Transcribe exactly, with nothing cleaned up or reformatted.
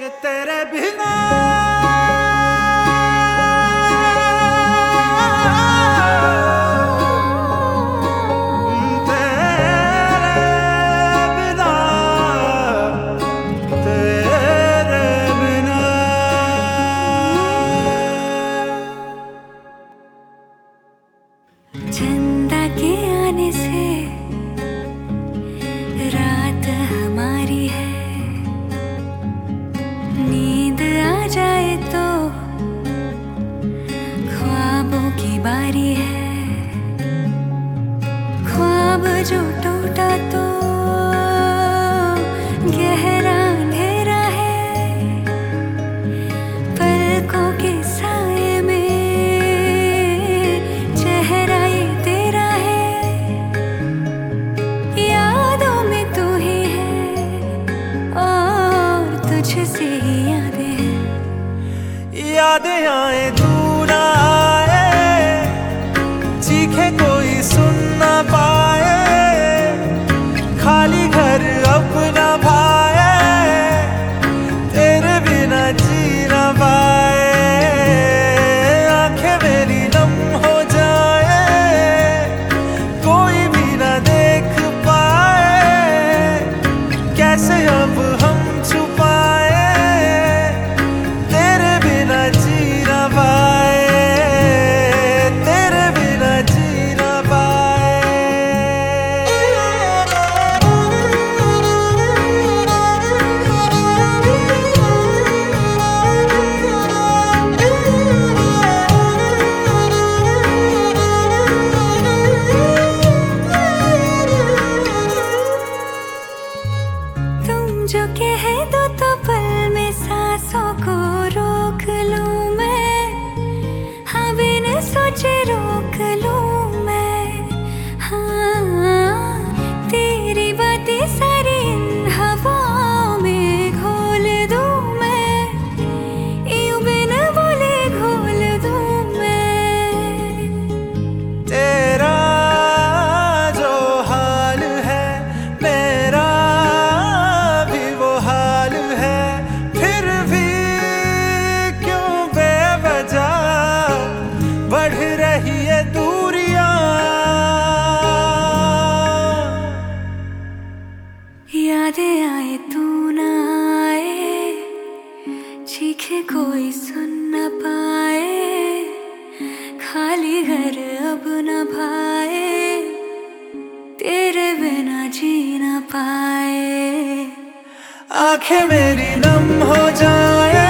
कि तेरे बिना चंदा के आने से रात हमारी है, नींद आ जाए तो ख्वाबों की बारी है। ख्वाब जो टूटा तो गहरा अंधेरा है, पलकों के साए में चेहरा ये तेरा है। यादों में तू ही है और तुझसे ही यादें हैं। यादें आए दूर आए, चीखे कोई सुन ना पाए, खाली घर अपना भाए, तेरे बिना जी ना पाए। आंखें मेरी नम हो जाए, कोई भी ना देख पाए, कैसे अब हम छुपाए, तेरे बिना जी ना पाए, तेरे बिना जी ना पाए। तुम जो कह दो तो पल में सांसों को रोक लूं मैं, हाँ बिन सोचे रोक लूं मैं। हाँ तेरी बातें सारी इन हवाओं में घोल दूं मैं, यूं बिन बोले घोल दूं मैं। तेरा जो हाल है मेरा भी वो हाल है, फिर भी क्यों बेवजह बढ़ रही है दूरियां। यादें आए तू ना आए, चीखे कोई सुन न पाए, खाली घर अब न भाए, तेरे बिना जी न पाए। आंखें मेरी नम हो जाए,